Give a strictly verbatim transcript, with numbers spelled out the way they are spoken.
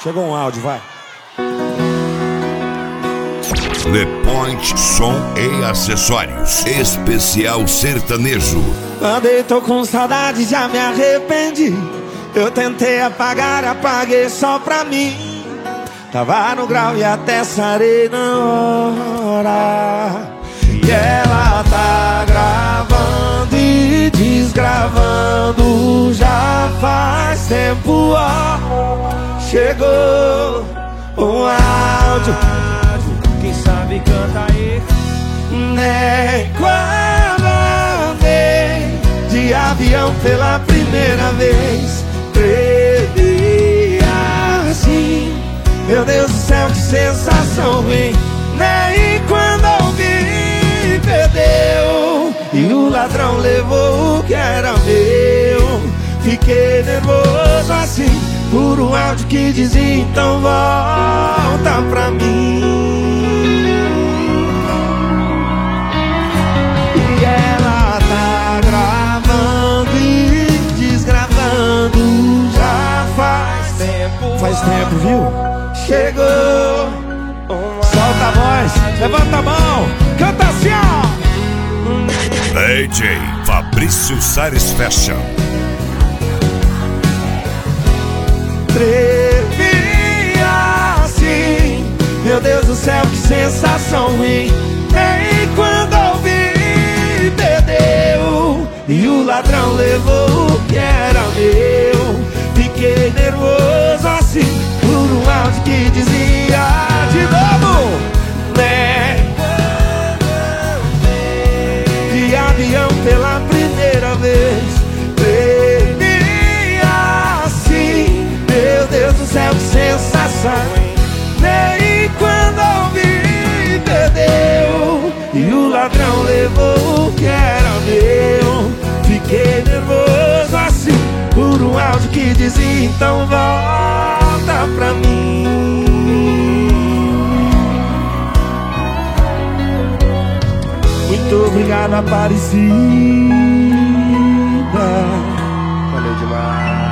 Chegou um áudio, vai. Le Point Som e Acessórios. Especial sertanejo. Quando eu tô com saudade já me arrependi. Eu tentei apagar, apaguei só pra mim. Tava no grau e até sarei na hora. E ela tá gravando e desgravando já faz tempo, ó. Chegou um áudio, quem sabe canta aí. nem quando andei de avião pela primeira vez trevi assim. Meu Deus do céu, que sensação ruim. Nem quando ouvi, perdeu e o ladrão levou o que era meu. Fiquei nervoso assim por um áudio que dizia: então volta pra mim. E ela tá gravando e desgravando já faz tempo. Faz tempo, viu? Chegou. Solta a voz, levanta a mão, canta assim, ó. D J Fabrício Sares Fashion. Trevi assim, meu Deus do céu, que sensação ruim. Nem quando ouvi, perdeu e o ladrão levou o que era meu. Fiquei nervoso assim por um áudio que dizia de novo, né? De avião pela primeira vez tremi assim. Meu Deus do céu, que sensação. Nem quando ouvi, perdeu e o ladrão levou o que era meu. Fiquei nervoso assim por um áudio que dizia: então volta pra mim. Muito obrigado, Aparecida. Valeu demais.